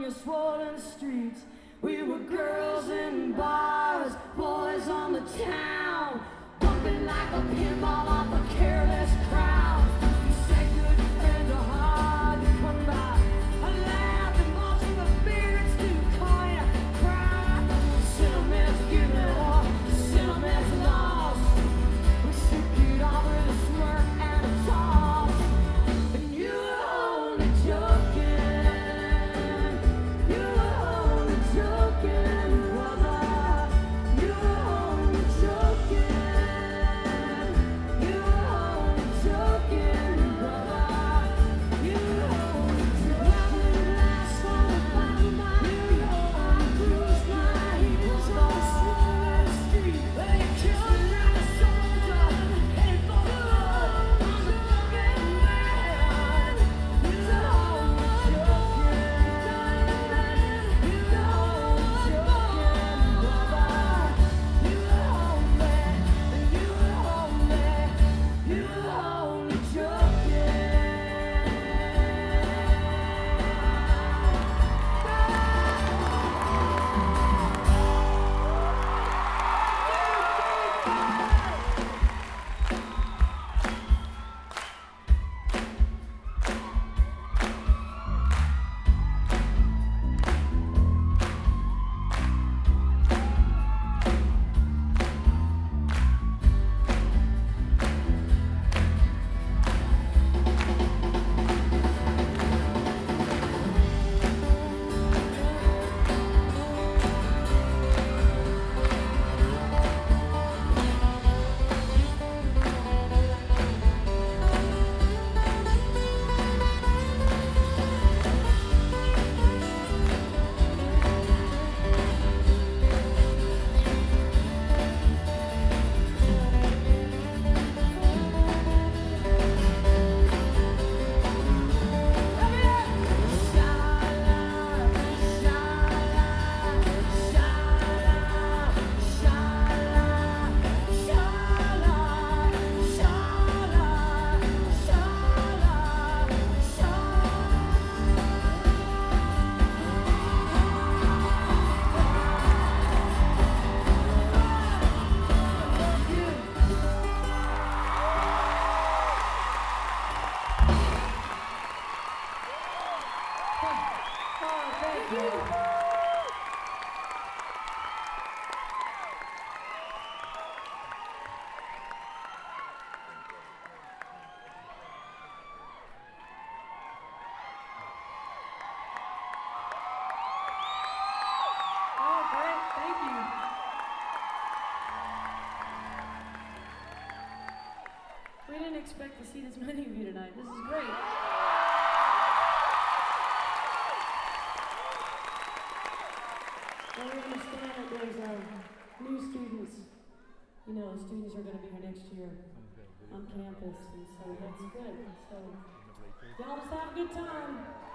your swollen streets. We were girls in bars, boys on the town, bumping like a pinball off a careless crowd. You said good friends are hard to come by. I laughed and bought you a beer and to call you cry. Sentiment's given up, sentiment's lost. We shook it off with a smirk and a toss. And you were only joking. You were only joking, brother. You were only joking. You were only joking, brother. You were only joking. Last on the bottom of my feet, I bruised my heels on the swollen street. They killed me like a soldier, headed for the road. I'm a broken man. You were only joking. You were only joking, brother. You were only, you were only, you were only joking. Oh, great. Thank you. We didn't expect to see this many of you tonight. This is great. Well, we understand that there's new students. You know, students are going to be here next year on campus, and so that's good. So, y'all just have a good time.